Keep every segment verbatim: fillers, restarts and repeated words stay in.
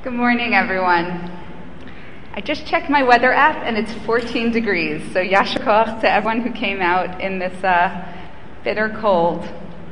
Good morning, everyone. I just checked my weather app and it's fourteen degrees, so yasher koach to everyone who came out in this uh, bitter cold.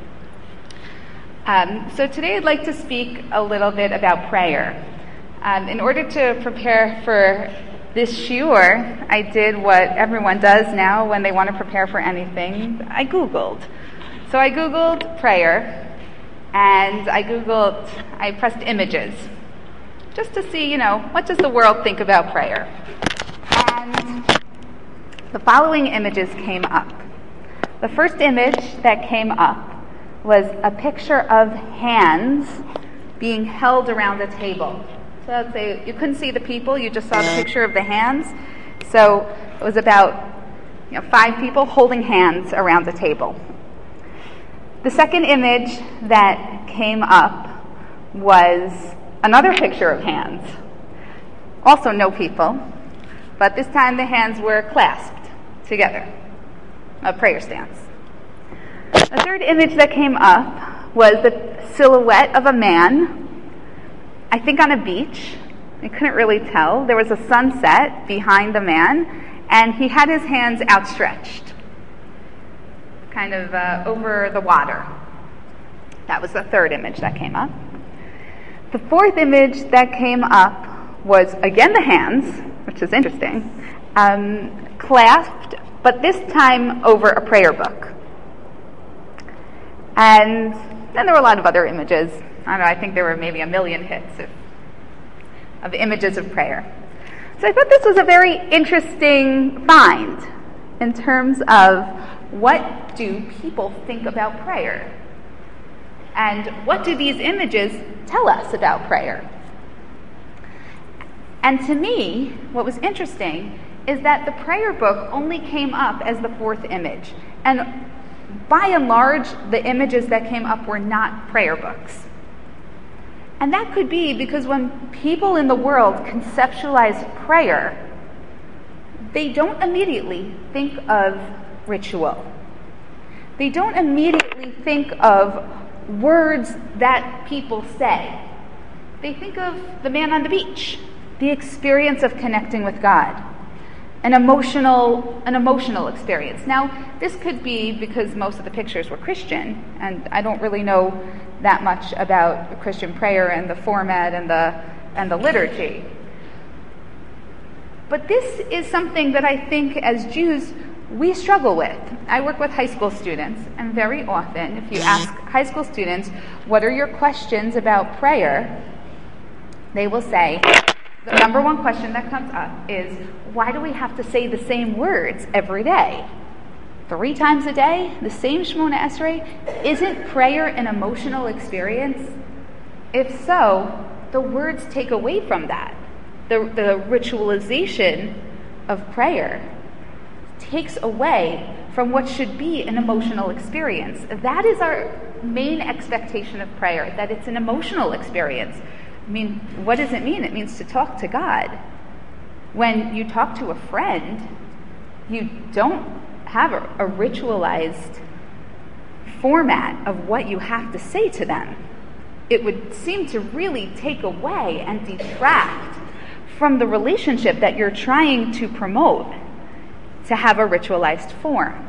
Um, so today I'd like to speak a little bit about prayer. Um, in order to prepare for this shiur, I did what everyone does now when they want to prepare for anything. I Googled. So I Googled prayer, and I Googled, I pressed images, just to see, you know, what does the world think about prayer? And the following images came up. The first image that came up was a picture of hands being held around a table. So let's say you couldn't see the people, you just saw the picture of the hands. So it was about, you know, five people holding hands around a table. The second image that came up was another picture of hands. Also no people, but this time the hands were clasped together. A prayer stance. The third image that came up was the silhouette of a man, I think on a beach. I couldn't really tell. There was a sunset behind the man, and he had his hands outstretched, kind of uh, over the water. That was the third image that came up. The fourth image that came up was, again, the hands, which is interesting, um, clasped, but this time over a prayer book. And then there were a lot of other images. I don't know, I think there were maybe a million hits of, of images of prayer. So I thought this was a very interesting find in terms of what do people think about prayer? And what do these images tell us about prayer? And to me, what was interesting is that the prayer book only came up as the fourth image. And by and large, the images that came up were not prayer books. And that could be because when people in the world conceptualize prayer, they don't immediately think of ritual. They don't immediately think of words that people say. They think of the man on the beach, the experience of connecting with God, an emotional, an emotional experience. Now, this could be because most of the pictures were Christian, and I don't really know that much about Christian prayer and the format and the and the liturgy. But this is something that I think as Jews we struggle with. I work with high school students, and very often, if you ask high school students, what are your questions about prayer, they will say, the number one question that comes up is, why do we have to say the same words every day? Three times a day? The same Shemona Esrei? Isn't prayer an emotional experience? If so, the words take away from that. The, the ritualization of prayer takes away from what should be an emotional experience. That is our main expectation of prayer, that it's an emotional experience. I mean, what does it mean? It means to talk to God. When you talk to a friend, you don't have a, a ritualized format of what you have to say to them. It would seem to really take away and detract from the relationship that you're trying to promote, to have a ritualized form.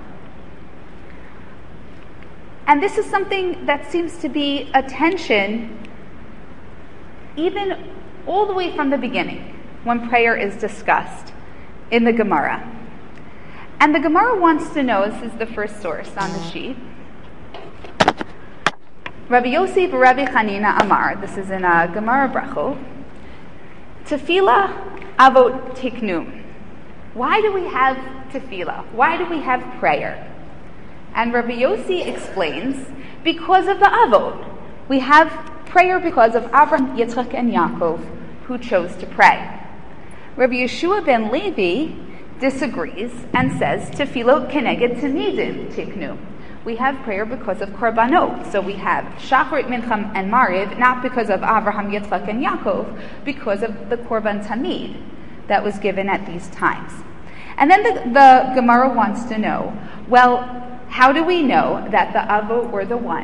And this is something that seems to be a tension even all the way from the beginning when prayer is discussed in the Gemara. And the Gemara wants to know, this is the first source on the sheet, Rabbi Yossi Rabbi Chanina Amar, this is in a Gemara Brachot, Tefillah avot tiknu. Why do we have tefillah? Why do we have prayer? And Rabbi Yossi explains, because of the avot. We have prayer because of Avraham, Yitzchak, and Yaakov, who chose to pray. Rabbi Yeshua ben Levi disagrees and says, tefillot keneged tenidim tiknu. We have prayer because of korbanot. So we have Shacharit, Mincha, and Mariv, not because of Avraham, Yitzchak, and Yaakov, because of the korban tamid that was given at these times. And then the, the Gemara wants to know, well, how do we know that the avot were the ones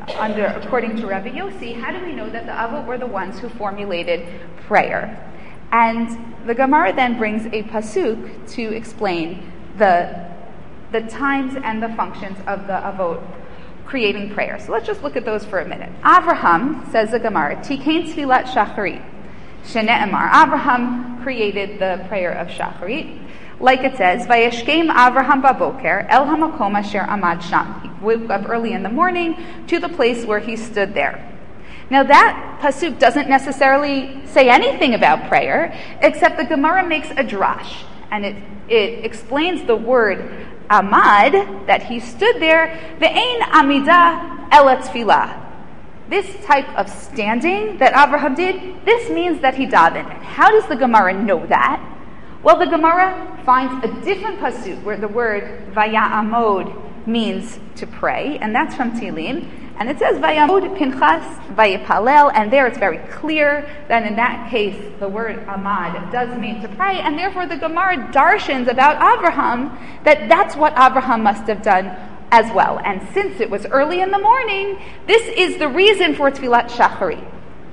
under, according to Rabbi Yossi, how do we know that the Avot were the ones who formulated prayer? And the Gemara then brings a pasuk to explain the the times and the functions of the Avot creating prayer. So let's just look at those for a minute. Avraham, says the Gemara, Tikein Tfilat Shacharit, Shene'emar. Avraham created the prayer of Shacharit. Like it says, Vayeshkem Avraham baboker el hamakom asher amad sham. He woke up early in the morning to the place where he stood there. Now that pasuk doesn't necessarily say anything about prayer, except the Gemara makes a drash, and it, it explains the word amad, that he stood there, ve'ein amida ela tfilah. This type of standing that Avraham did, this means that he davened. How does the Gemara know that? Well, the Gemara finds a different pasuk where the word vaya'amod means to pray, and that's from Tehillim. And it says vayamod Pinchas vayipalel, and there it's very clear that in that case the word amad does mean to pray, and therefore the Gemara darshans about Avraham that that's what Avraham must have done as well. And since it was early in the morning, this is the reason for Tfilat Shacharit.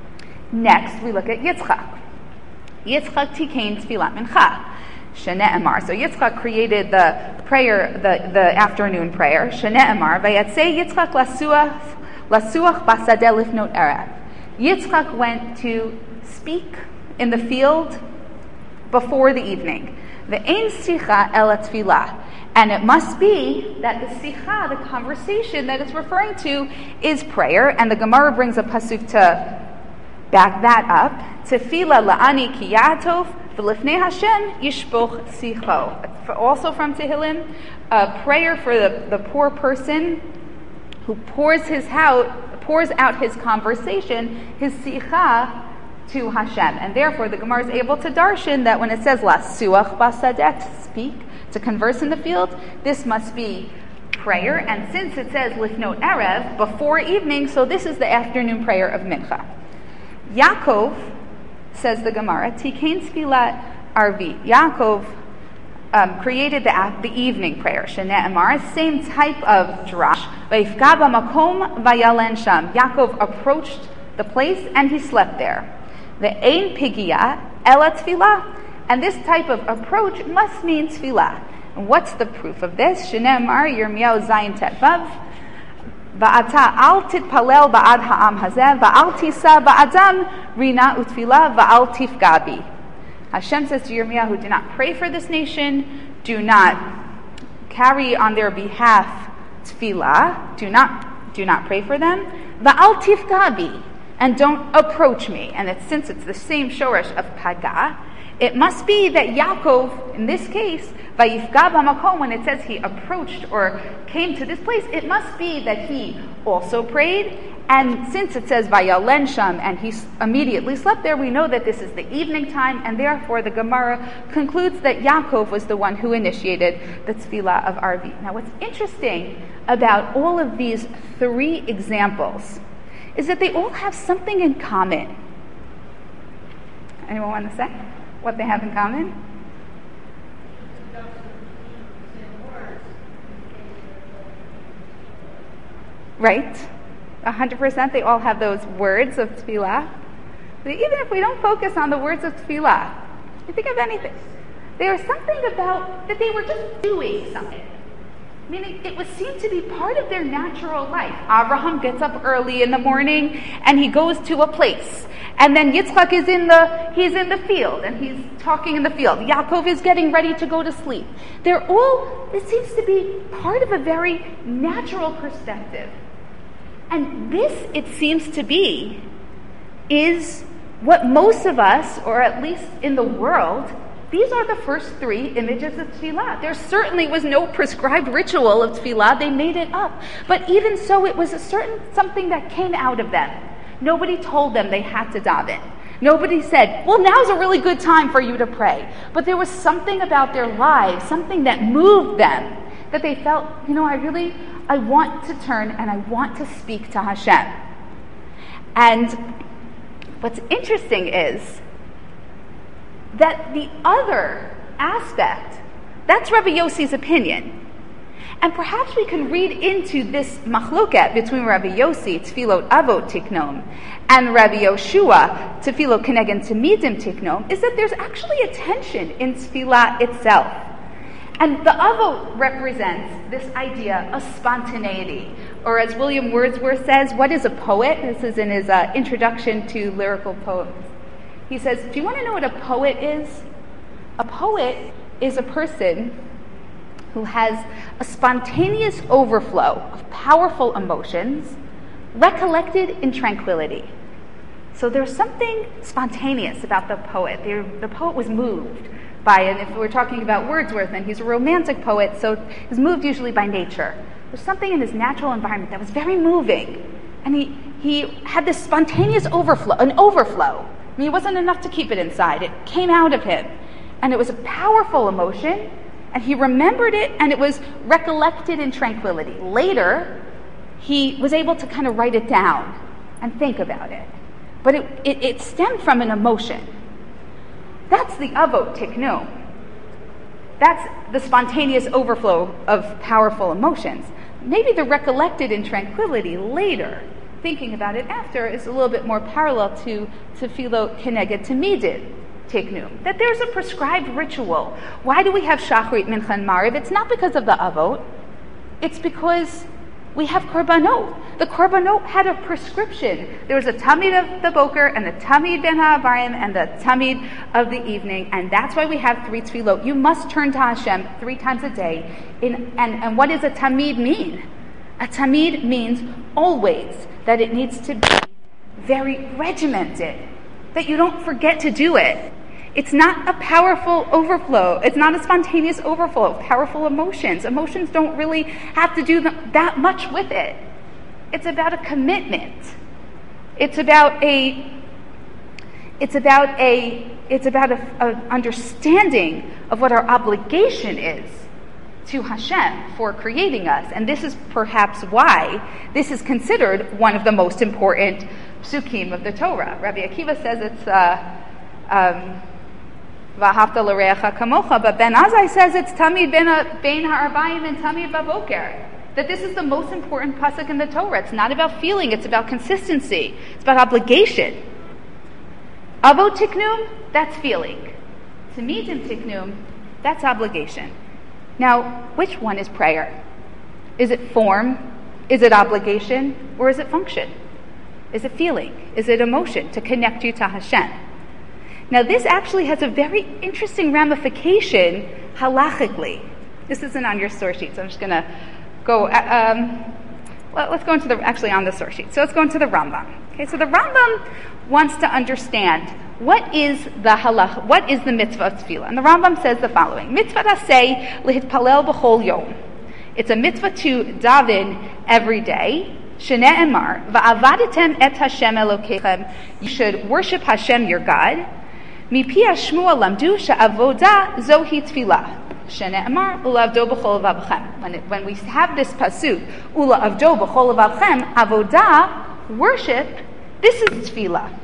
Next, we look at Yitzchak. Yitzchak tikein Tfilat Mincha. Shene'emar. So Yitzchak created the prayer, the, the afternoon prayer. Shene'emar. Vayatzei Yitzchak lasuach, lasuach basadeh lifnot erev. Yitzchak went to speak in the field before the evening. Ve'ein sicha ela tfilah. And it must be that the sicha, the conversation that it's referring to, is prayer. And the Gemara brings a pasuk to back that up. Tefila la'ani ki ya'tov v'lifnei Hashem yishpoch sicho. Also from Tehillim, a prayer for the, the poor person who pours his out, pours out his conversation, his sicha, to Hashem. And therefore the Gemara is able to darshan that when it says lasuach basadeh, to speak, to converse in the field, this must be prayer. And since it says lifnot erev, before evening, so this is the afternoon prayer of Mincha. Yaakov, says the Gemara, Tikein Tfilat Arvi. Yaakov um, created the the evening prayer. Shene'emar, same type of drash. Vayifka b'makom vayalen sham. Yaakov approached the place and he slept there. The ein pigia ela tfilah. And this type of approach must mean tfilah. And what's the proof of this? Shene'emar Yirmiyahu Zayin Tet Vav. Va'ata al titpalel ba'ad ha'am hazeh va'al tisa ba'adam rina utfilah va'al tifgabi. Hashem says to Yirmiyahu, do not pray for this nation, do not carry on their behalf tfilah, do not do not pray for them, va'al tifgabi, and don't approach me. And it's, since it's the same shoresh of paga, it must be that Yaakov, in this case, vayifga b'makom, when it says he approached or came to this place, it must be that he also prayed. And since it says vayalen sham, and he immediately slept there, we know that this is the evening time, and therefore the Gemara concludes that Yaakov was the one who initiated the tefillah of Arvi. Now, what's interesting about all of these three examples is that they all have something in common. Anyone want to say what they have in common? Right? one hundred percent they all have those words of tefillah. But even if we don't focus on the words of tefillah, you think of anything. There was something about that they were just doing something. I mean, it, it was seemed to be part of their natural life. Abraham gets up early in the morning and he goes to a place. And then Yitzchak is in the he's in the field and he's talking in the field. Yaakov is getting ready to go to sleep. They're all, it seems to be part of a very natural perspective. And this, it seems to be, is what most of us, or at least in the world, these are the first three images of tefillah. There certainly was no prescribed ritual of tefillah. They made it up. But even so, it was a certain something that came out of them. Nobody told them they had to daven. Nobody said, well, now's a really good time for you to pray. But there was something about their lives, something that moved them, that they felt, you know, I really, I want to turn and I want to speak to Hashem. And what's interesting is that the other aspect, that's Rabbi Yossi's opinion. And perhaps we can read into this machloket between Rabbi Yossi, Tfilot Avot Tiknom, and Rabbi Yoshua, Tefilot Keneged Tamidim Tiknom, is that there's actually a tension in Tefillah itself. And the Avot represents this idea of spontaneity. Or as William Wordsworth says, what is a poet? This is in his uh, introduction to lyrical poems. He says, do you want to know what a poet is? A poet is a person who has a spontaneous overflow of powerful emotions recollected in tranquility. So there's something spontaneous about the poet. The, the poet was moved by it. If we're talking about Wordsworth, then he's a romantic poet, so he's moved usually by nature. There's something in his natural environment that was very moving. And he, he had this spontaneous overflow, an overflow. I mean, it wasn't enough to keep it inside. It came out of him. And it was a powerful emotion, and he remembered it, and it was recollected in tranquility. Later, he was able to kind of write it down and think about it. But it, it, it stemmed from an emotion. That's the avot tiknu. That's the spontaneous overflow of powerful emotions. Maybe the recollected in tranquility later, thinking about it after, is a little bit more parallel to Tefilot Keneged Tamidim Tiknu. That there's a prescribed ritual. Why do we have Shachrit, Mincha, and Mariv? It's not because of the avot. It's because we have korbanot. The korbanot had a prescription. There was a tamid of the boker and the tamid ben ha'avarayim and the tamid of the evening, and that's why we have three tefillot. You must turn to Hashem three times a day. In, and, and what does a tamid mean? A tamid means always, that it needs to be very regimented, that you don't forget to do it. It's not a powerful overflow. It's not a spontaneous overflow of powerful emotions. Emotions don't really have to do that much with it. It's about a commitment. It's about a. It's about a. It's about a, a understanding of what our obligation is to Hashem for creating us, and this is perhaps why this is considered one of the most important psukim of the Torah. Rabbi Akiva says it's. Uh, um, V'ahavta l'reacha kamocha, but Ben Azai says it's tamid bein ha'arbayim and tamid baboker. That this is the most important pasuk in the Torah. It's not about feeling; it's about consistency. It's about obligation. Avot tiknum, that's feeling. Tamidim tiknum, that's obligation. Now, which one is prayer? Is it form? Is it obligation? Or is it function? Is it feeling? Is it emotion to connect you to Hashem? Now, this actually has a very interesting ramification halachically. This isn't on your source sheet, so I'm just going to go. Um, well, let's go into the actually on the source sheet. So let's go into the Rambam. Okay, so the Rambam wants to understand what is the halach, what is the mitzvah of tefillah, and the Rambam says the following: Mitzvah aseh lehitpalel b'chol yom. It's a mitzvah to daven every day. Shene'emar va'avaditem et Hashem Elokechem. You should worship Hashem your God. Mipi Shmuel lamdu she'avoda zohi tefillah. Shene'emar ulavdo b'chol vavchem. When it, when we have this pasuk ulavdo b'chol vavchem, avoda, worship, this is tefillah.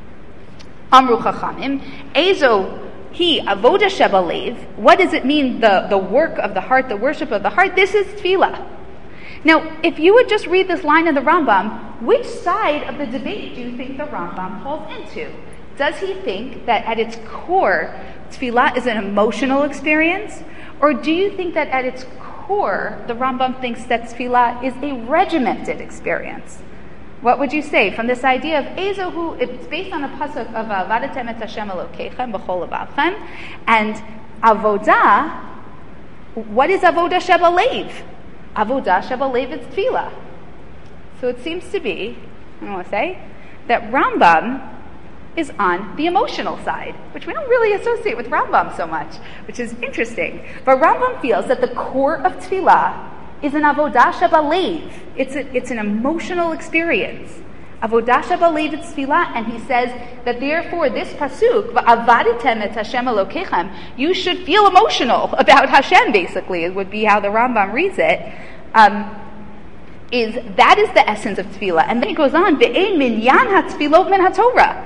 Amru chachamim ezo he avoda shebalev. What does it mean? The the work of the heart, the worship of the heart. This is tefillah. Now, if you would just read this line of the Rambam, which side of the debate do you think the Rambam falls into? Does he think that at its core, tefillah is an emotional experience? Or do you think that at its core, the Rambam thinks that tefillah is a regimented experience? What would you say from this idea of Ezohu? It's based on a pasuk of Vadatem et Hashem Elokechem b'chol levavchem, and avodah. What is avodah shebalev? Avodah shebalev is tefillah. So it seems to be, I want to say, that Rambam is on the emotional side, which we don't really associate with Rambam so much, which is interesting. But Rambam feels that the core of tefillah is an avodah shebalev. It's a, it's an emotional experience. Avodah shebalev is tefillah, and he says that therefore this pasuk, va'avaditem et Hashem Elokechem, you should feel emotional about Hashem, basically, it would be how the Rambam reads it. Um, is that is the essence of tefillah. And then he goes on, ve'ein minyan ha'tefilot min ha'Torah.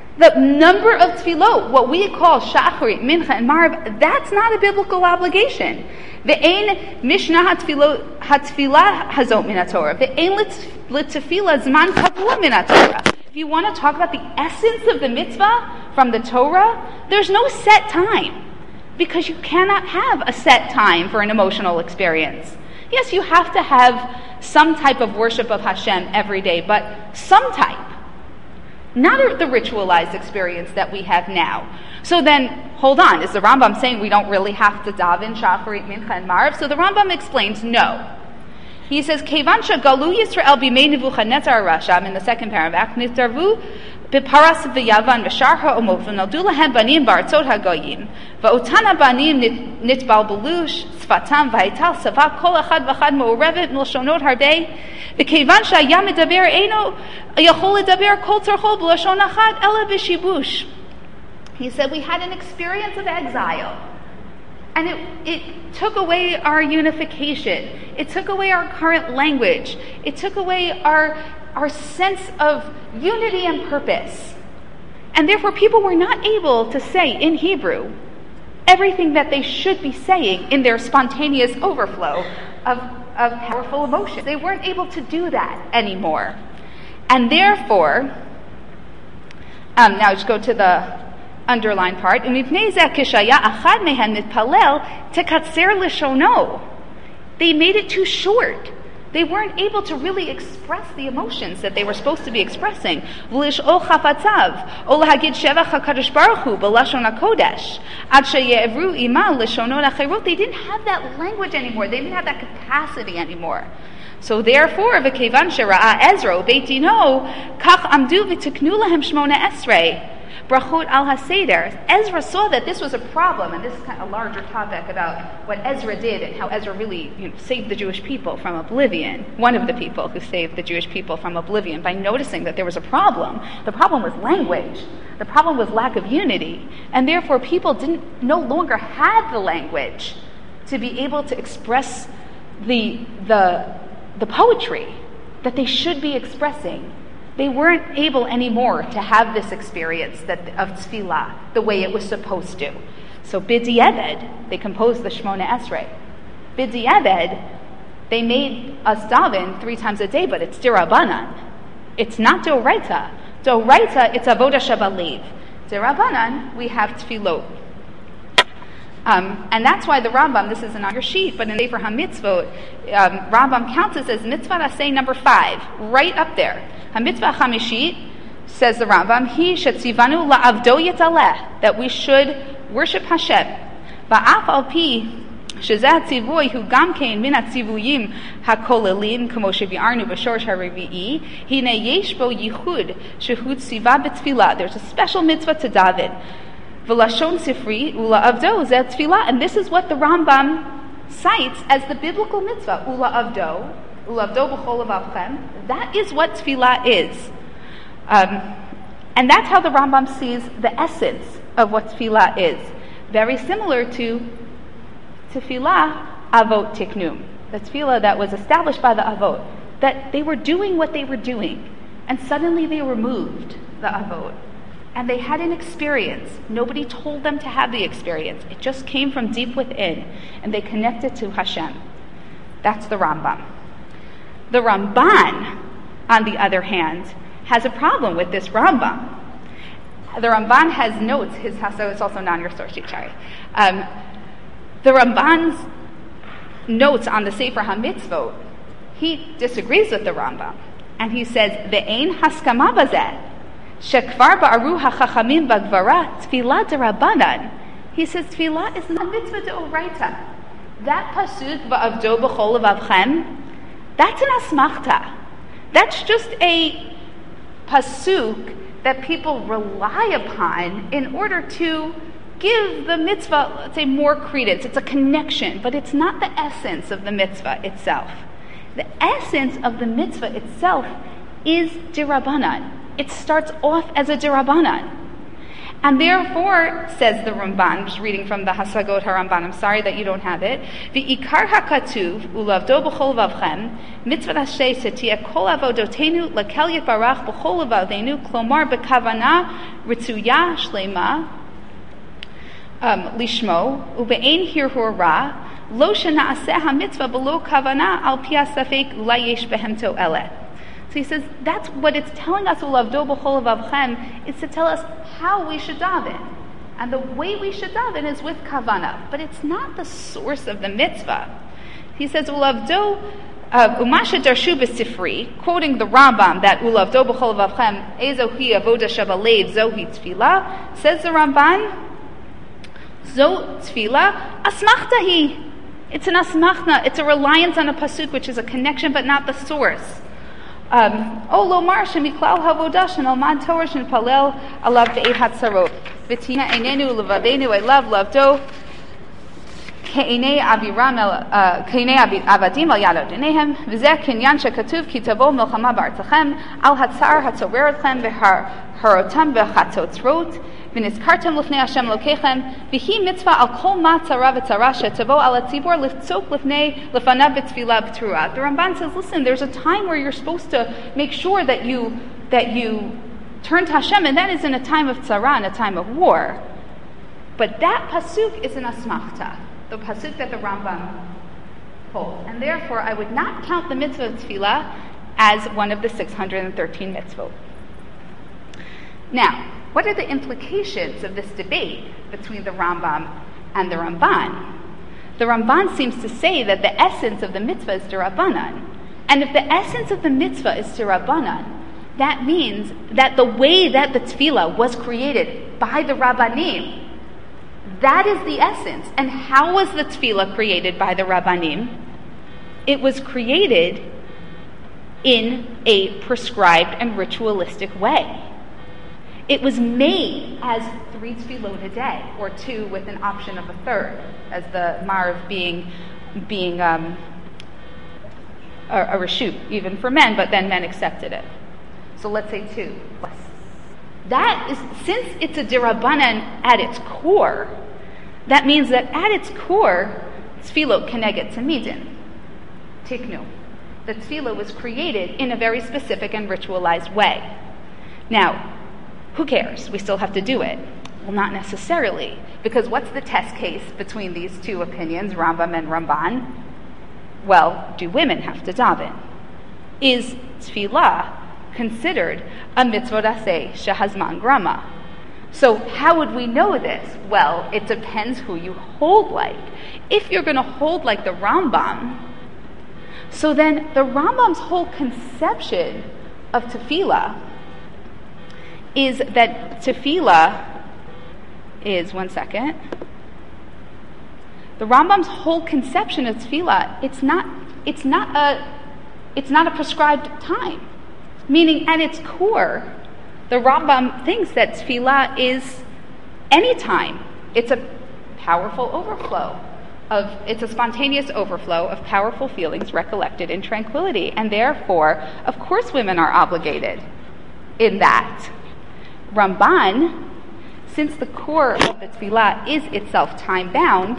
The number of tefillot, what we call shacharit, mincha, and marv, that's not a biblical obligation. Ve'ein mishnah hatefillah hazot min haTorah. Ve'ein l'tefillah zman kavua min haTorah. If you want to talk about the essence of the mitzvah from the Torah, there's no set time, because you cannot have a set time for an emotional experience. Yes, you have to have some type of worship of Hashem every day, but some type. Not the ritualized experience that we have now. So then, hold on, is the Rambam saying we don't really have to daven shacharit, mincha, and marv? So the Rambam explains, no. He says, Kevan shagalu Yisrael b'mei Nebuchadnezzar Rasha, in the second paragraph, nitarvu b'paras v'yavan v'shar ha'omot v'noldu lahem banim ba'artzot hagoyim v'otana banim nitbalbelu sfatam v'haital sava kol echad v'chad ma'orevet milshonot hardei v'kevan shaya medaber eino yachol ledaber kol tzarcho b'lashon achad ela b'shibush. He said we had an experience of exile, and it, it took away our unification. It took away our current language. It took away our our sense of unity and purpose. And therefore people were not able to say in Hebrew everything that they should be saying in their spontaneous overflow of, of powerful emotion. They weren't able to do that anymore. And therefore, um, now just go to the underlined part. They made it too short. They weren't able to really express the emotions that they were supposed to be expressing. They didn't have that language anymore. They didn't have that capacity anymore. So therefore, v'kevan shera'a Ezra beit dino kach amdu v'tiknu lahem shmona esrei brachot al haseder. Ezra saw that this was a problem, and this is kind of a larger topic about what Ezra did and how Ezra really, you know, saved the Jewish people from oblivion. One of the people who saved the Jewish people from oblivion by noticing that there was a problem. The problem was language. The problem was lack of unity, and therefore people didn't no longer have the language to be able to express the the the poetry that they should be expressing. They weren't able anymore to have this experience that of tefillah the way it was supposed to. So b'di'eved, they composed the Shmona Esrei. B'di'eved, they made us daven three times a day, but it's dirabanan. It's not doraita. Doraita, it's avoda shabalev. Dirabanan, we have tefillot. Um, and that's why the Rambam, this isn't on your sheet, but in Sefer HaMitzvot, um, Rambam counts this as mitzvah aseh number five, right up there. HaMitzvah Chamishit, says the Rambam, Hi shetzivanu la'avdo yitaleh, that we should worship Hashem. Va'af al pi shezeh tzivuy hu gam kein min hatzivuyim hakolelim kamo shevi'arnu b'shorsh ha'revi'i hine yesh bo yichud shehu tziva b'tfilah. There's a special mitzvah to daven. V'lashon sifri ula avdo zeh tfilah, and this is what the Rambam cites as the biblical mitzvah. Ula avdo, ula avdo b'chol avavchem. That is what tfilah is, um, and that's how the Rambam sees the essence of what tfilah is. Very similar to tefillah avot tiknum, the tefillah that was established by the avot, that they were doing what they were doing, and suddenly they removed the avot. And they had an experience. Nobody told them to have the experience. It just came from deep within, and they connected to Hashem. That's the Rambam. The Ramban, on the other hand, has a problem with this Rambam. The Ramban has notes. His so it's also not on your source sheet, sorry. Um, the Ramban's notes on the Sefer HaMitzvot, he disagrees with the Rambam, and he says, "Ve'ein haskama bazeh." Shekvar ba'aru hachachamim bagvara tefillah derabanan. He says tefillah is not mitzvah deoraita. That pasuk ba'avdo b'chol avavchem, that's an asmachta. That's just a pasuk that people rely upon in order to give the mitzvah, let's say, more credence. It's a connection, but it's not the essence of the mitzvah itself. The essence of the mitzvah itself is derabanan. It starts off as a derabanan. And therefore, says the Ramban, I'm just reading from the Hasagot HaRamban, I'm sorry that you don't have it, V'ikar ha'katuv ulavdo b'chol vavchem, mitzvah ashay setia kol avodotenu lakel yitbarach b'chol avadenu, klomar b'kavana ritzuya shlema um, lishmo, ube'ein hirhur ra, lo shena'aseh ha'mitzvah b'lo kavana al pia safek layesh behem to'elet. So he says, that's what it's telling us, ulavdo b'chol vavchem, is to tell us how we should daven. And the way we should daven is with kavana, but it's not the source of the mitzvah. He says, ulavdo, umasha darshu b'sifri, quoting the Rambam, that ulavdo b'chol vavchem, ezohi avoda shabalev, zohi tefillah, says the Ramban, zo tefillah, asmachtahi. It's an asmachna, it's a reliance on a pasuk, which is a connection, but not the source. Um, oh, lo mar shemiklal havodah shenalmad Torah shenpalel alav be'ed hatzarot v'tina einenu levavenu elav lavdo ke'enei aviram el ke'enei avadim al yad odenehem v'zeh kinyan shekatuv ki tavo milchama ba'artachem al hatzar hatzoreretchem v'harotam v'chatzotzrot v'nizkartem lifnei Hashem lokechem v'hi mitzvah al kol ma tzara v'tzara shetavo al hatzibor liftzok lifnei lefanav b'tfilah b'turah. The Ramban says, listen, there's a time where you're supposed to make sure that you that you turn to Hashem, and that is in a time of tzara, in a time of war. But that pasuk is an asmachta, the pasuk that the Rambam holds, and therefore I would not count the mitzvah of tefillah as one of the six hundred thirteen mitzvot. Now, what are the implications of this debate between the Rambam and the Ramban? The Ramban seems to say that the essence of the mitzvah is d'Rabbanan. And if the essence of the mitzvah is d'Rabbanan, that means that the way that the tefillah was created by the Rabbanim, that is the essence. And how was the tefillah created by the Rabbanim? It was created in a prescribed and ritualistic way. It was made as three tefillot a day, or two with an option of a third, as the marv being being um, a, a reshut, even for men, but then men accepted it. So let's say two. That is, since it's a dirabanan at its core, that means that at its core, tefillot keneged tamidin, tiknu. The tefillah was created in a very specific and ritualized way. Now, who cares? We still have to do it. Well, not necessarily, because what's the test case between these two opinions, Rambam and Ramban? Well, do women have to daven? Is tefillah considered a mitzvot aseh shehazman grama? So how would we know this? Well, it depends who you hold like. If you're going to hold like the Rambam, so then the Rambam's whole conception of tefillah is that tefillah is, one second, the Rambam's whole conception of tefillah, it's not, it's not a, it's not a prescribed time. Meaning, at its core, the Rambam thinks that tefillah is any time. It's a powerful overflow of, it's a spontaneous overflow of powerful feelings recollected in tranquility. And therefore, of course women are obligated in that. Ramban, since the core of the tefillah is itself time-bound,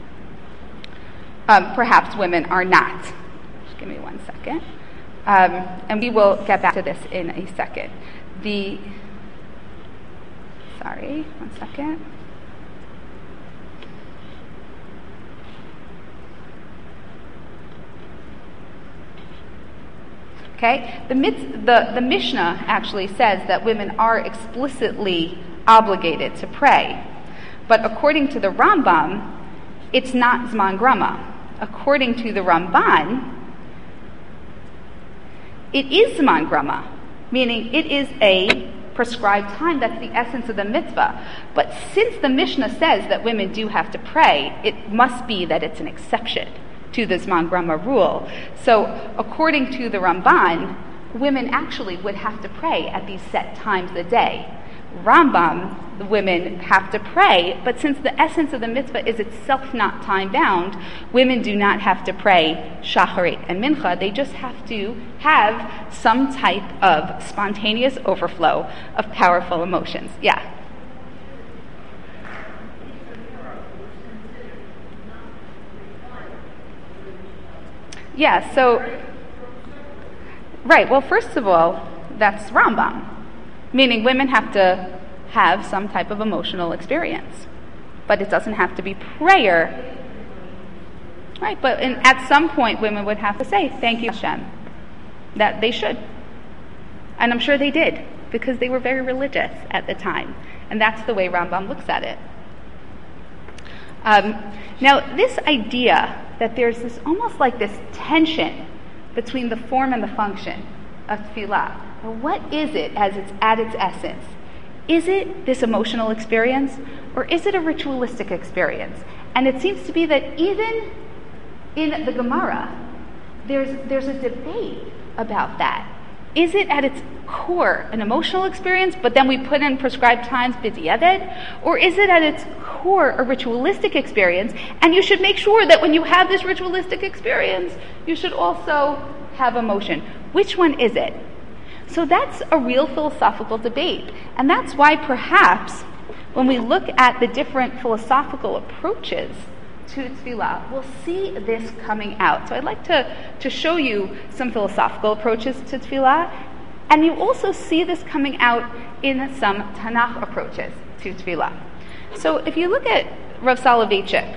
um, perhaps women are not. Just give me one second. Um, and we will get back to this in a second. The, sorry, one second. Okay, the, the, the Mishnah actually says that women are explicitly obligated to pray. But according to the Rambam, it's not Zman Grama. According to the Ramban, it is Zman Grama, meaning it is a prescribed time. That's the essence of the mitzvah. But since the Mishnah says that women do have to pray, it must be that it's an exception to the Zman Grama rule. So according to the Ramban, women actually would have to pray at these set times a day. Rambam, the women have to pray, but since the essence of the mitzvah is itself not time-bound, women do not have to pray shacharit and mincha. They just have to have some type of spontaneous overflow of powerful emotions. Yeah? Yeah, so, right, well, first of all, that's Rambam, meaning women have to have some type of emotional experience, but it doesn't have to be prayer, right? But in, at some point, women would have to say, thank you, Hashem, that they should. And I'm sure they did, because they were very religious at the time, and that's the way Rambam looks at it. Um, now, this idea that there's this almost like this tension between the form and the function of tefillah. Well, what is it as it's at its essence? Is it this emotional experience, or is it a ritualistic experience? And it seems to be that even in the Gemara, there's there's a debate about that. Is it at its core an emotional experience, but then we put in prescribed times b'diavad, or is it at its core a ritualistic experience? And you should make sure that when you have this ritualistic experience, you should also have emotion. Which one is it? So that's a real philosophical debate, and that's why perhaps when we look at the different philosophical approaches to tefillah, we'll see this coming out. So I'd like to, to show you some philosophical approaches to tefillah, and you also see this coming out in some Tanakh approaches to tefillah. So if you look at Rav Soloveitchik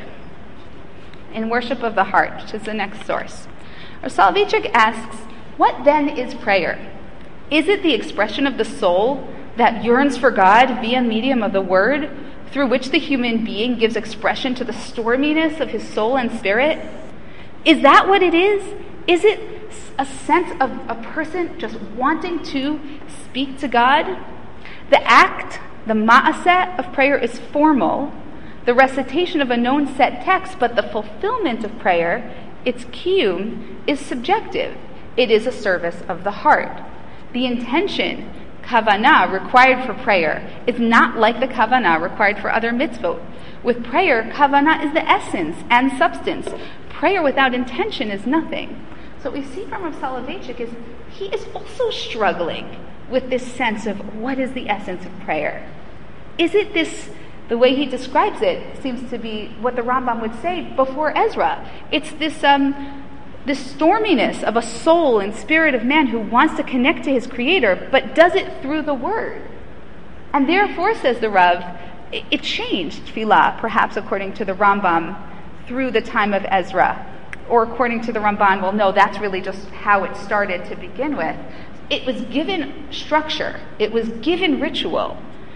in Worship of the Heart, which is the next source, Rav Soloveitchik asks, what then is prayer? Is it the expression of the soul that yearns for God via medium of the word, through which the human being gives expression to the storminess of his soul and spirit? Is that what it is? Is it a sense of a person just wanting to speak to God? The act, the ma'aseh of prayer is formal, the recitation of a known set text, but the fulfillment of prayer, its kiyum, is subjective. It is a service of the heart. The intention, kavanah, required for prayer is not like the kavanah required for other mitzvot. With prayer, kavanah is the essence and substance. Prayer without intention is nothing. So what we see from Rav Soloveitchik is he is also struggling with this sense of what is the essence of prayer. Is it this, the way he describes it seems to be what the Rambam would say before Ezra. It's this um, the storminess of a soul and spirit of man who wants to connect to his Creator, but does it through the Word. And therefore, says the Rav, it changed tefillah, perhaps according to the Rambam, through the time of Ezra. Or according to the Ramban, well, no, that's really just how it started to begin with. It was given structure. It was given ritual.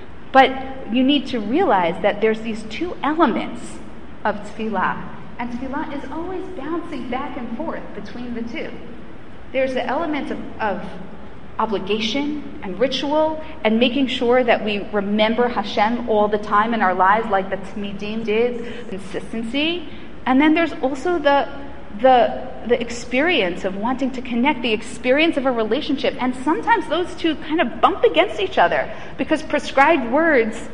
But you need to realize that there's these two elements of tefillah. And tefillah is always bouncing back and forth between the two. There's the element of, of obligation and ritual and making sure that we remember Hashem all the time in our lives like the Tmidim did, consistency. And then there's also the, the, the experience of wanting to connect, the experience of a relationship. And sometimes those two kind of bump against each other because prescribed words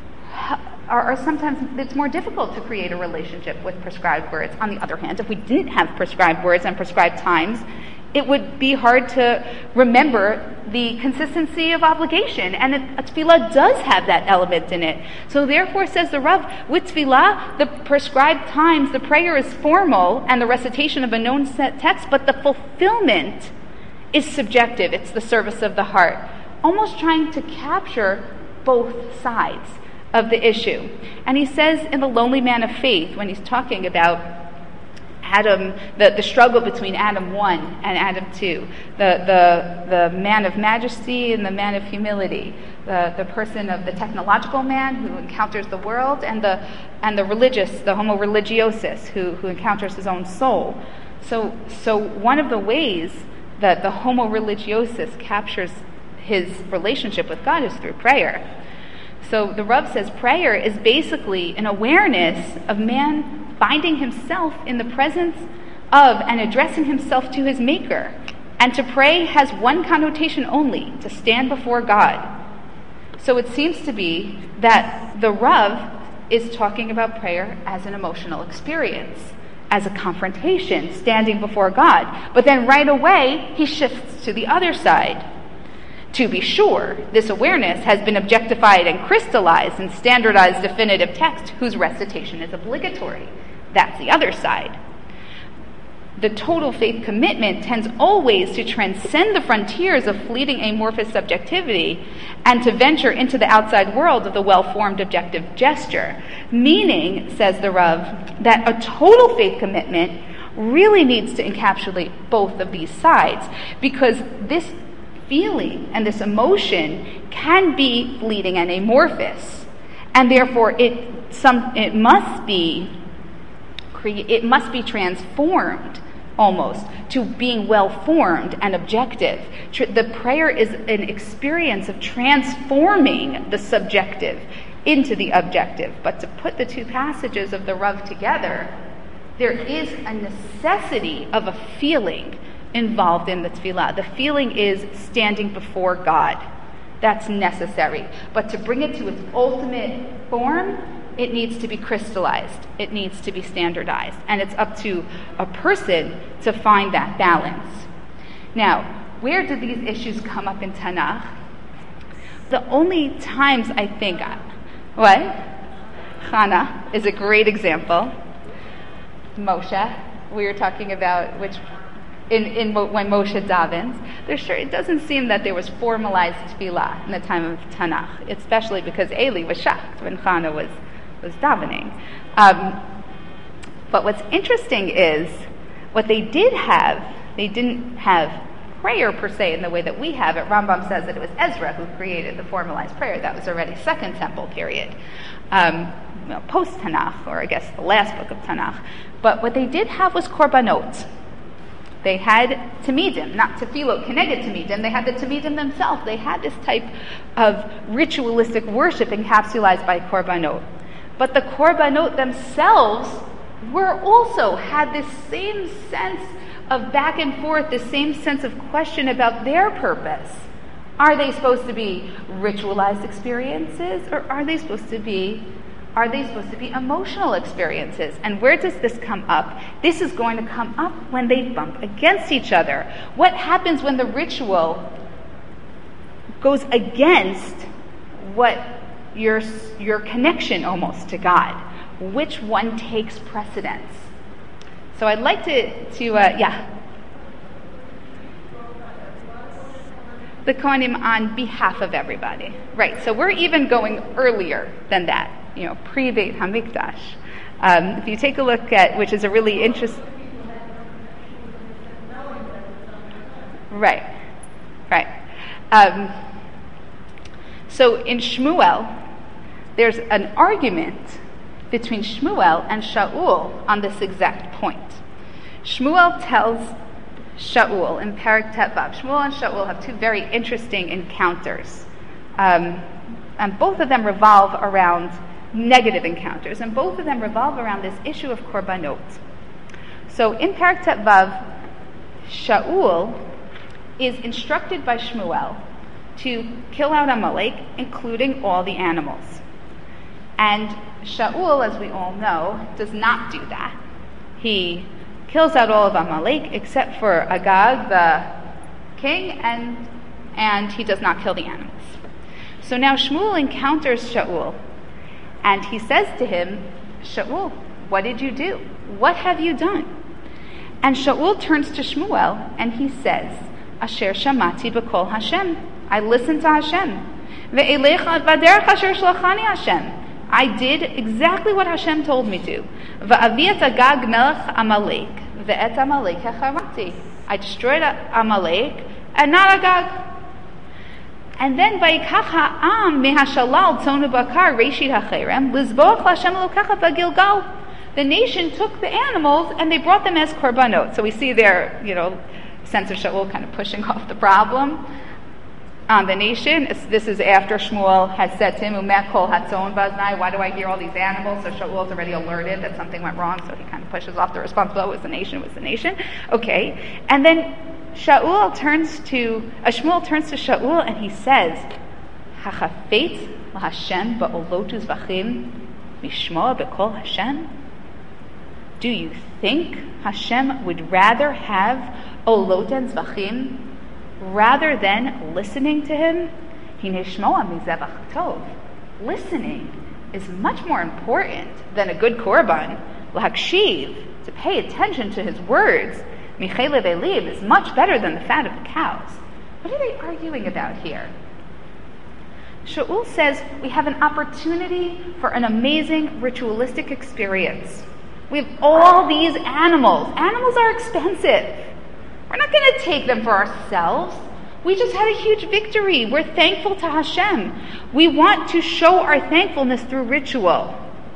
Are, are sometimes it's more difficult to create a relationship with prescribed words. On the other hand, if we didn't have prescribed words and prescribed times, it would be hard to remember the consistency of obligation. And it, a tefillah does have that element in it. So therefore, says the Rav, with tefillah, the prescribed times, the prayer is formal and the recitation of a known set text, but the fulfillment is subjective. It's the service of the heart. Almost trying to capture both sides of the issue. And he says in The Lonely Man of Faith, when he's talking about Adam, the, the struggle between Adam one and Adam two, the, the, the man of majesty and the man of humility, the, the person of the technological man who encounters the world, and the and the religious, the homo religiosus, who, who encounters his own soul. So, so one of the ways that the homo religiosus captures his relationship with God is through prayer. So the Rav says prayer is basically an awareness of man finding himself in the presence of and addressing himself to his Maker. And to pray has one connotation only, to stand before God. So it seems to be that the Rav is talking about prayer as an emotional experience, as a confrontation, standing before God. But then right away, he shifts to the other side. To be sure, this awareness has been objectified and crystallized in standardized definitive text whose recitation is obligatory. That's the other side. the total faith commitment tends always to transcend the frontiers of fleeting amorphous subjectivity and to venture into the outside world of the well-formed objective gesture. Meaning, says the Rav, that a total faith commitment really needs to encapsulate both of these sides, because this feeling and this emotion can be fleeting and amorphous, and therefore it some it must be it must be transformed almost to being well-formed and objective. The prayer is an experience of transforming the subjective into the objective. But to put the two passages of the Rav together, there is a necessity of a feeling involved in the tefillah. The feeling is standing before God. That's necessary. But to bring it to its ultimate form, it needs to be crystallized. It needs to be standardized. And it's up to a person to find that balance. Now, where do these issues come up in Tanakh? The only times I think, what? Chana is a great example. Moshe, we were talking about which, in, in when Moshe davens, there's sure it doesn't seem that there was formalized tefillah in the time of Tanakh, especially because Eli was shocked when Chana was was davening. Um, but what's interesting is what they did have, they didn't have prayer per se in the way that we have it. Rambam says that it was Ezra who created the formalized prayer. That was already Second Temple period, um, you know, post-Tanakh, or I guess the last book of Tanakh. But what they did have was korbanot. They had tamidim, not tefillot keneged tamidim. They had the tamidim themselves. They had this type of ritualistic worship encapsulated by korbanot. But the korbanot themselves were also had this same sense of back and forth, the same sense of question about their purpose. Are they supposed to be ritualized experiences, or are they supposed to be are they supposed to be emotional experiences? And where does this come up? This is going to come up when they bump against each other. What happens when the ritual goes against what your your connection almost to God? Which one takes precedence? So I'd like to, to uh, yeah. The Kohanim on behalf of everybody. Right, so we're even going earlier than that, you know, pre-Beit HaMikdash. Um, if you take a look at, which is a really interesting... Right, right. Um, so in Shmuel, there's an argument between Shmuel and Shaul on this exact point. Shmuel tells Shaul in Perek Tetvav. Shmuel and Shaul have two very interesting encounters. Um, and both of them revolve around negative encounters. And both of them revolve around this issue of korbanot. So in Perek Tetvav, Shaul is instructed by Shmuel to kill out Amalek, including all the animals. And Shaul, as we all know, does not do that. He kills out all of Amalek except for Agag, the king, and and he does not kill the animals. So now Shmuel encounters Shaul, and he says to him, Shaul, what did you do? What have you done? And Shaul turns to Shmuel, and he says, Asher shamati b'kol Hashem. I listened to Hashem. Ve'elecha v'derech asher shlachani Hashem. I did exactly what Hashem told me to. Va'avi et Agag melech Amalek, ve'et Amalek hecharati. I destroyed Amalek and not Agag. And then vayikach ha'am mehashalal tzonu bakar reishit hacherem lizboach l'Hashem elokecha b'Gilgal. The nation took the animals and they brought them as korbanot. So we see their, you know, sense of Shaul kind of pushing off the problem on the nation. This is after Shmuel has said to him, Umet kol hatzon vaznai, why do I hear all these animals? So Shaul's already alerted that something went wrong, so he kind of pushes off the responsibility. It was the nation, it was the nation. Okay. And then Shaul turns to, uh, Shmuel turns to Shaul and he says, Hachafet l'Hashem ba'olot uzvachim mishmoa b'kol Hashem? Do you think Hashem would rather have olot and zvachim rather than listening to him? Listening is much more important than a good korban. L'hakshiv, to pay attention to his words, michelev eliv, is much better than the fat of the cows. What are they arguing about here? Shaul says we have an opportunity for an amazing ritualistic experience. We have all these animals. Animals are expensive. We're not going to take them for ourselves. We just had a huge victory. We're thankful to Hashem. We want to show our thankfulness through ritual.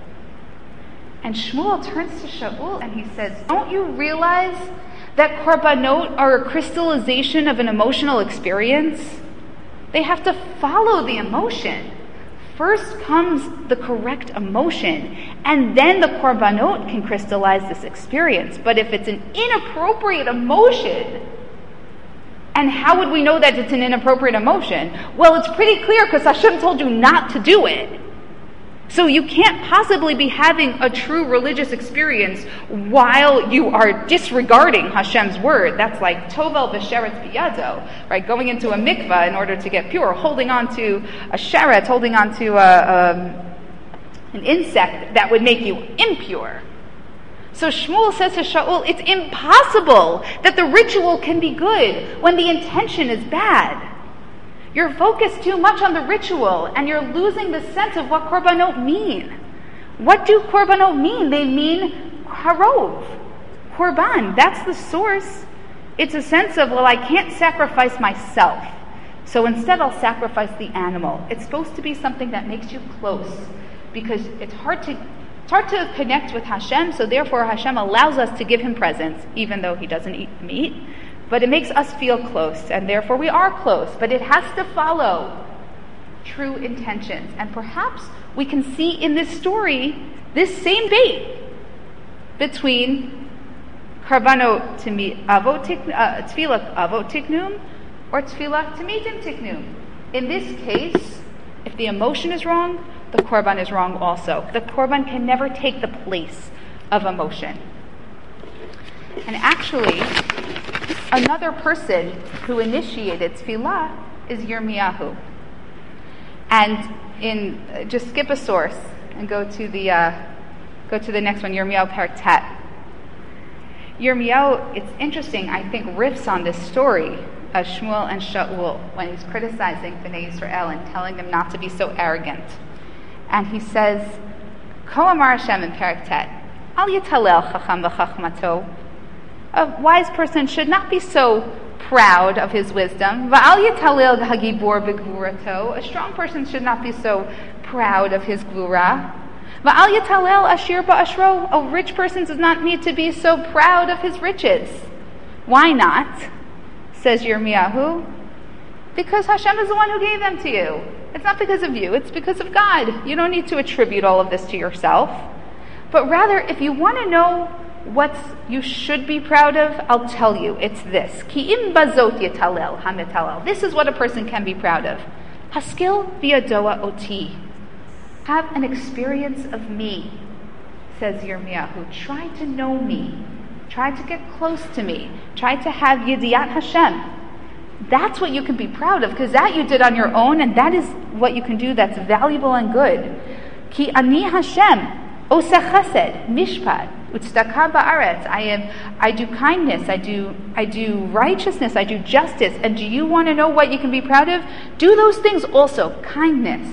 And Shmuel turns to Shaul and he says, don't you realize that korbanot are a crystallization of an emotional experience? They have to follow the emotion. First comes the correct emotion, and then the korbanot can crystallize this experience. But if it's an inappropriate emotion, and how would we know that it's an inappropriate emotion? Well, it's pretty clear because Hashem told you not to do it. So you can't possibly be having a true religious experience while you are disregarding Hashem's word. That's like tovel v'sheret biyado, right? Going into a mikvah in order to get pure, holding on to a sheret, holding on to a, um, an insect that would make you impure. So Shmuel says to Shaul, it's impossible that the ritual can be good when the intention is bad. You're focused too much on the ritual, and you're losing the sense of what korbanot mean. What do korbanot mean? They mean harov, korban. That's the source. It's a sense of, well, I can't sacrifice myself, so instead I'll sacrifice the animal. It's supposed to be something that makes you close, because it's hard to it's hard to connect with Hashem, so therefore Hashem allows us to give him presents, even though he doesn't eat meat. But it makes us feel close, and therefore we are close. But it has to follow true intentions. And perhaps we can see in this story this same debate between karbanot tefillah avot tiknum or tefillah tamidim tiknum. In this case, if the emotion is wrong, the korban is wrong also. The korban can never take the place of emotion. And actually, another person who initiated tefillah is Yirmiyahu. And in uh, just skip a source and go to the uh, go to the next one, Yirmiyahu Perek Tet. Yirmiyahu, it's interesting, I think, riffs on this story of Shmuel and Shaul when he's criticizing Bnei Yisrael and telling them not to be so arrogant. And he says, Ko Amar Hashem in Perek Tet, Al Yitalel Chacham v'Chachmato. A wise person should not be so proud of his wisdom. Va'al yitalel hagibor b'gvurato. A strong person should not be so proud of his gvura. Va'al yitalel ashir ba'ashro. A rich person does not need to be so proud of his riches. Why not? Says Yirmiyahu. Because Hashem is the one who gave them to you. It's not because of you, it's because of God. You don't need to attribute all of this to yourself. But rather, if you want to know what you should be proud of, I'll tell you. It's this. Ki im bazot yitalel hametalel. This is what a person can be proud of. Haskil v'yadoa oti. Have an experience of me, says Yirmiyahu. Try to know me. Try to get close to me. Try to have yediat Hashem. That's what you can be proud of, because that you did on your own, and that is what you can do that's valuable and good. Ki ani Hashem. Oseh chesed, mishpat, utzedakah ba'aretz. I am, I do kindness, I do, I do righteousness, I do justice. And do you want to know what you can be proud of? Do those things also: kindness,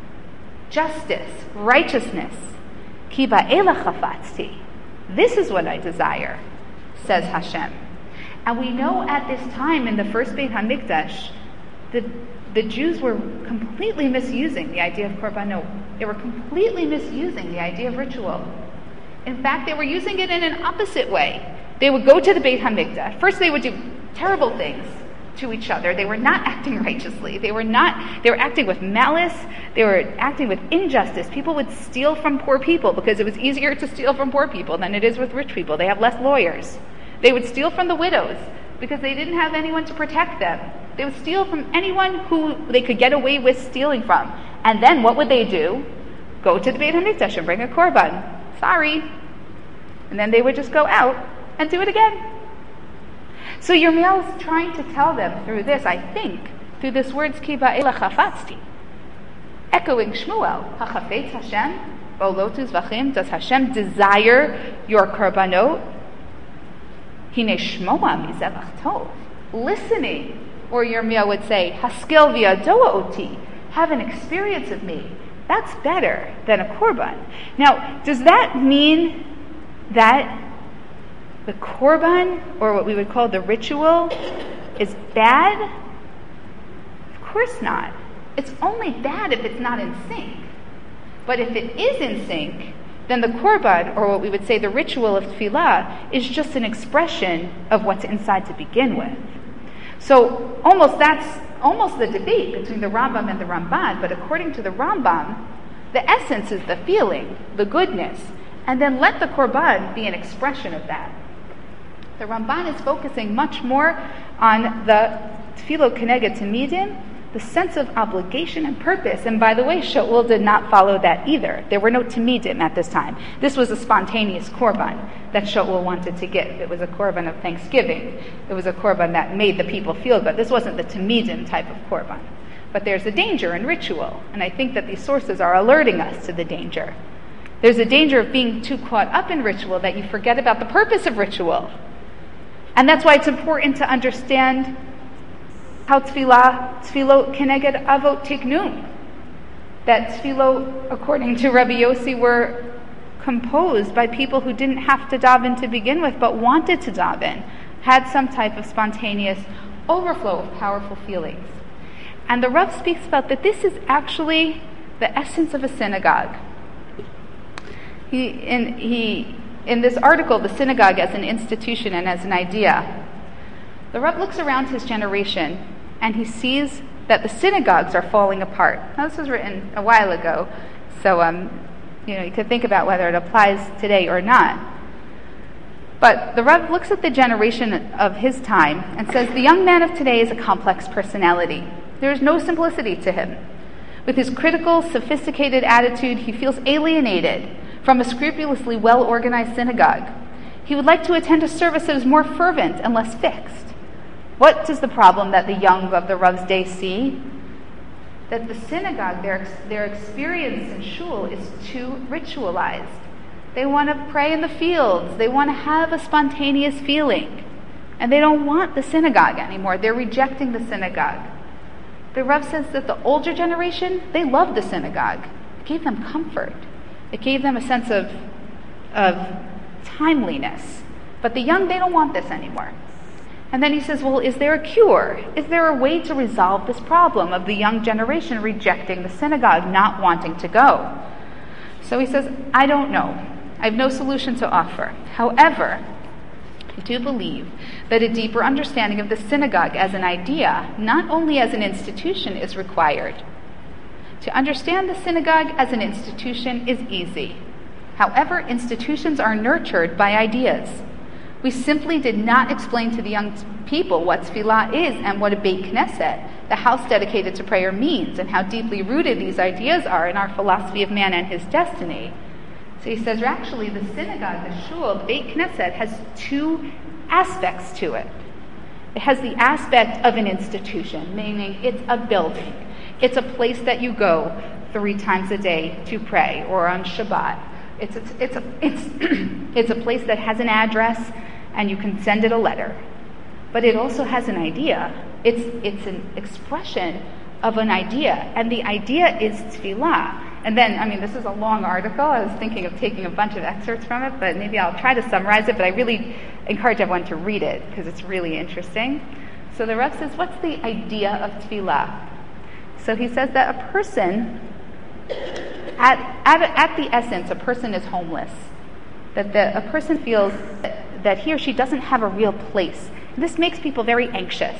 justice, righteousness. Ki ba'ela chafatzti. This is what I desire, says Hashem. And we know at this time in the first Beit HaMikdash, the the Jews were completely misusing the idea of korbanot. They were completely misusing the idea of ritual. In fact, they were using it in an opposite way. They would go to the Beit HaMikdash. First, they would do terrible things to each other. They were not acting righteously. They were not. They were acting with malice. They were acting with injustice. People would steal from poor people because it was easier to steal from poor people than it is with rich people. They have less lawyers. They would steal from the widows because they didn't have anyone to protect them. They would steal from anyone who they could get away with stealing from. And then what would they do? Go to the Beit HaMikdash and bring a korban. Sorry. And then they would just go out and do it again. So Yirmiyahu is trying to tell them through this, I think, through this words, Ki ba'ela chafatzti, echoing Shmuel, hachafetz Hashem, Bolotu zvachim, does Hashem desire your korbanot? Hine shmoa mizevach tov. Listening, or Yirmiyah would say, Haskil v'yadoa oti, have an experience of me. That's better than a korban. Now, does that mean that the korban, or what we would call the ritual, is bad? Of course not. It's only bad if it's not in sync. But if it is in sync, then the korban, or what we would say the ritual of tefillah, is just an expression of what's inside to begin with. So almost that's almost the debate between the Rambam and the Ramban, but according to the Rambam, the essence is the feeling, the goodness, and then let the korban be an expression of that. The Ramban is focusing much more on the tefillah keneged tamidim, the sense of obligation and purpose. And by the way, Shaul did not follow that either. There were no tamidim at this time. This was a spontaneous korban that Shaul wanted to give. It was a korban of thanksgiving. It was a korban that made the people feel good. This wasn't the tamidim type of korban. But there's a danger in ritual, and I think that these sources are alerting us to the danger. There's a danger of being too caught up in ritual that you forget about the purpose of ritual. And that's why it's important to understand how tefillah, tefillot keneged avot tiknun, that tefillot, according to Rabbi Yossi, were composed by people who didn't have to daven to begin with, but wanted to daven, had some type of spontaneous overflow of powerful feelings. And the Rav speaks about that this is actually the essence of a synagogue. He, in, he, in this article, The Synagogue as an Institution and as an Idea, the Rav looks around his generation and he sees that the synagogues are falling apart. Now, this was written a while ago, so um, you know you could think about whether it applies today or not. But the Rav looks at the generation of his time and says, the young man of today is a complex personality. There is no simplicity to him. With his critical, sophisticated attitude, he feels alienated from a scrupulously well-organized synagogue. He would like to attend a service that is more fervent and less fixed. What is the problem that the young of the Rav's day see? That the synagogue, their, their experience in shul, is too ritualized. They want to pray in the fields. They want to have a spontaneous feeling. And they don't want the synagogue anymore. They're rejecting the synagogue. The Rav says that the older generation, they loved the synagogue. It gave them comfort. It gave them a sense of, of timeliness. But the young, they don't want this anymore. And then he says, well, is there a cure? Is there a way to resolve this problem of the young generation rejecting the synagogue, not wanting to go? So he says, I don't know. I have no solution to offer. However, I do believe that a deeper understanding of the synagogue as an idea, not only as an institution, is required. To understand the synagogue as an institution is easy. However, institutions are nurtured by ideas. We simply did not explain to the young people what tefillah is and what a Beit Knesset, the house dedicated to prayer, means, and how deeply rooted these ideas are in our philosophy of man and his destiny. So he says, actually, the synagogue, the shul, the Beit Knesset, has two aspects to it. It has the aspect of an institution, meaning it's a building. It's a place that you go three times a day to pray, or on Shabbat. It's a, it's a, it's, it's a place that has an address, and you can send it a letter. But it also has an idea. It's, it's an expression of an idea, and the idea is tefillah. And then, I mean, this is a long article. I was thinking of taking a bunch of excerpts from it, but maybe I'll try to summarize it, but I really encourage everyone to read it, because it's really interesting. So the Rav says, what's the idea of tefillah? So he says that a person, at, at, at the essence, a person is homeless. That the, a person feels that, that he or she doesn't have a real place. This makes people very anxious.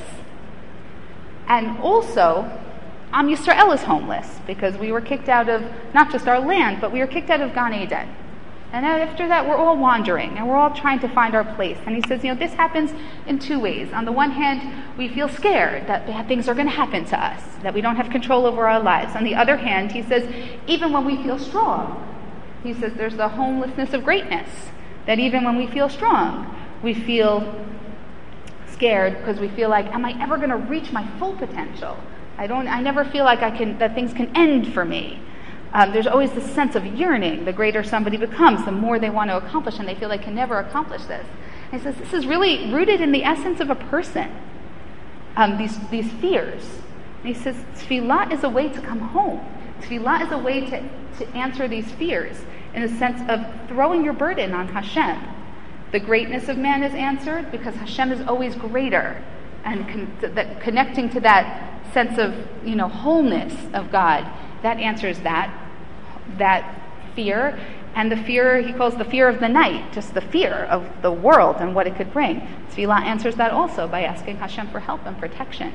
And also, Am Yisrael is homeless, because we were kicked out of not just our land, but we were kicked out of Gan Eden. And after that, we're all wandering, and we're all trying to find our place. And he says, you know, this happens in two ways. On the one hand, we feel scared that bad things are going to happen to us, that we don't have control over our lives. On the other hand, he says, even when we feel strong, he says there's the homelessness of greatness, that even when we feel strong, we feel scared because we feel like, am I ever going to reach my full potential? I don't. I never feel like I can. That things can end for me. Um, there's always this sense of yearning. The greater somebody becomes, the more they want to accomplish, and they feel they can never accomplish this. And he says this is really rooted in the essence of a person, um, these, these fears. And he says tefillah is a way to come home. Tefillah is a way to, to answer these fears in the sense of throwing your burden on Hashem. The greatness of man is answered because Hashem is always greater, and con- that connecting to that sense of, you know, wholeness of God, that answers that that fear. And the fear, he calls the fear of the night, just the fear of the world and what it could bring. Tefillah answers that also by asking Hashem for help and protection.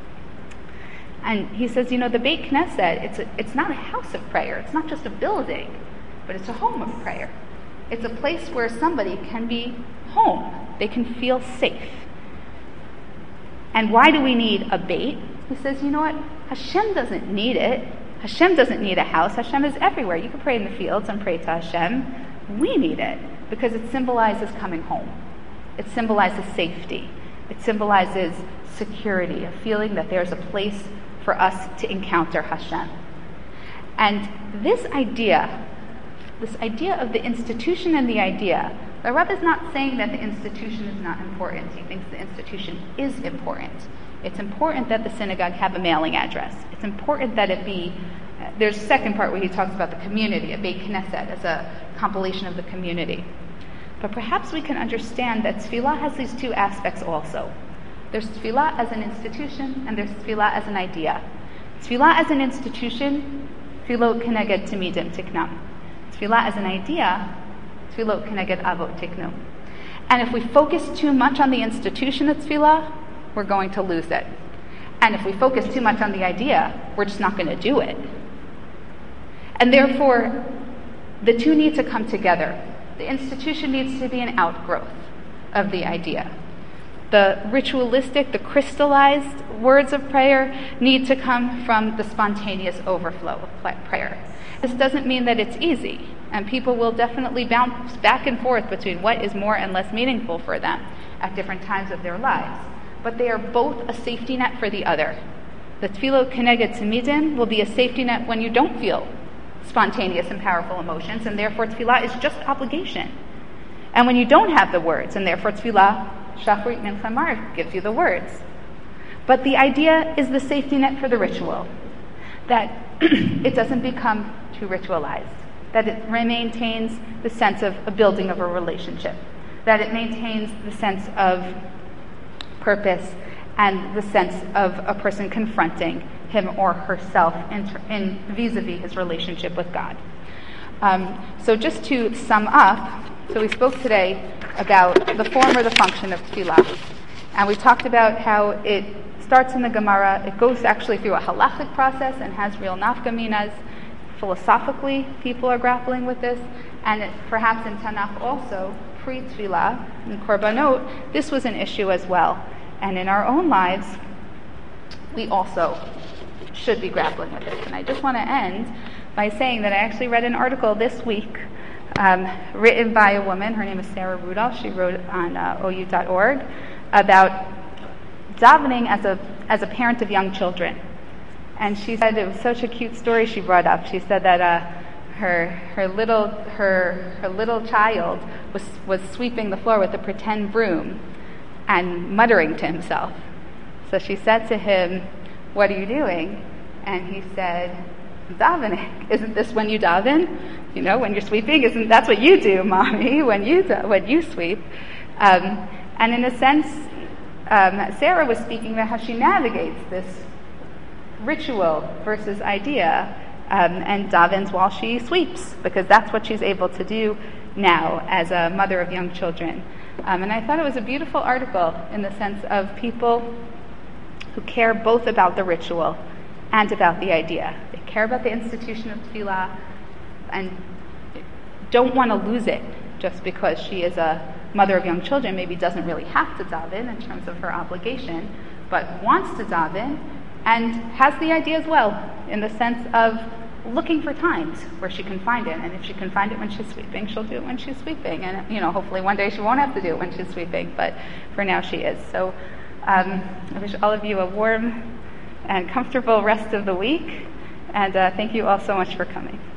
And he says, you know, the Beit Knesset, it's a, it's not a house of prayer. It's not just a building, but it's a home of prayer. It's a place where somebody can be home. They can feel safe. And why do we need a Beit? He says, you know what? Hashem doesn't need it. Hashem doesn't need a house. Hashem is everywhere. You can pray in the fields and pray to Hashem. We need it because it symbolizes coming home. It symbolizes safety. It symbolizes security, a feeling that there's a place for us to encounter Hashem. And this idea, this idea of the institution and the idea, the Rebbe is not saying that the institution is not important. He thinks the institution is important. It's important that the synagogue have a mailing address. It's important that it be, uh, there's a second part where he talks about the community, a Beit Knesset, as a compilation of the community. But perhaps we can understand that tefillah has these two aspects also. There's tefillah as an institution, and there's tefillah as an idea. Tefillah as an institution, tefillot keneged timidim tiknam. Tefillah as an idea, tefillot keneged avot tiknu. And if we focus too much on the institution of tefillah, we're going to lose it. And if we focus too much on the idea, we're just not going to do it. And therefore, the two need to come together. The institution needs to be an outgrowth of the idea. The ritualistic, the crystallized words of prayer need to come from the spontaneous overflow of prayer. This doesn't mean that it's easy, and people will definitely bounce back and forth between what is more and less meaningful for them at different times of their lives. But they are both a safety net for the other. The tefillot keneged timidim will be a safety net when you don't feel spontaneous and powerful emotions, and therefore tefillah is just obligation. And when you don't have the words, and therefore tefillah, shachrit mincha marv, gives you the words. But the idea is the safety net for the ritual, that it doesn't become too ritualized, that it maintains the sense of a building of a relationship, that it maintains the sense of purpose and the sense of a person confronting him or herself in, in vis-a-vis his relationship with God. Um, so just to sum up, so we spoke today about the form or the function of tefillah, and we talked about how it starts in the Gemara. It goes actually through a halachic process and has real nafkaminas. Philosophically, people are grappling with this, and it, perhaps in Tanakh also, pre-tefillah, in Korbanot, this was an issue as well. And in our own lives, we also should be grappling with this. And I just want to end by saying that I actually read an article this week um, written by a woman. Her name is Sarah Rudolph. She wrote on uh, O U dot org about davening as a as a parent of young children. And she said it was such a cute story she brought up. She said that uh, her her little her her little child was was sweeping the floor with a pretend broom and muttering to himself. So she said to him, "What are you doing?" And he said, "Davening. Isn't this when you daven? You know, when you're sweeping, isn't that's what you do, mommy? When you do, when you sweep." Um, and in a sense, um, Sarah was speaking about how she navigates this ritual versus idea, um, and davens while she sweeps, because that's what she's able to do now as a mother of young children. Um, and I thought it was a beautiful article in the sense of people who care both about the ritual and about the idea. They care about the institution of tefillah and don't want to lose it just because she is a mother of young children, maybe doesn't really have to daven in terms of her obligation, but wants to daven and has the idea as well in the sense of looking for times where she can find it. And if she can find it when she's sweeping, she'll do it when she's sweeping. And, you know, hopefully one day she won't have to do it when she's sweeping, but for now she is. So um, I wish all of you a warm and comfortable rest of the week. And uh, thank you all so much for coming.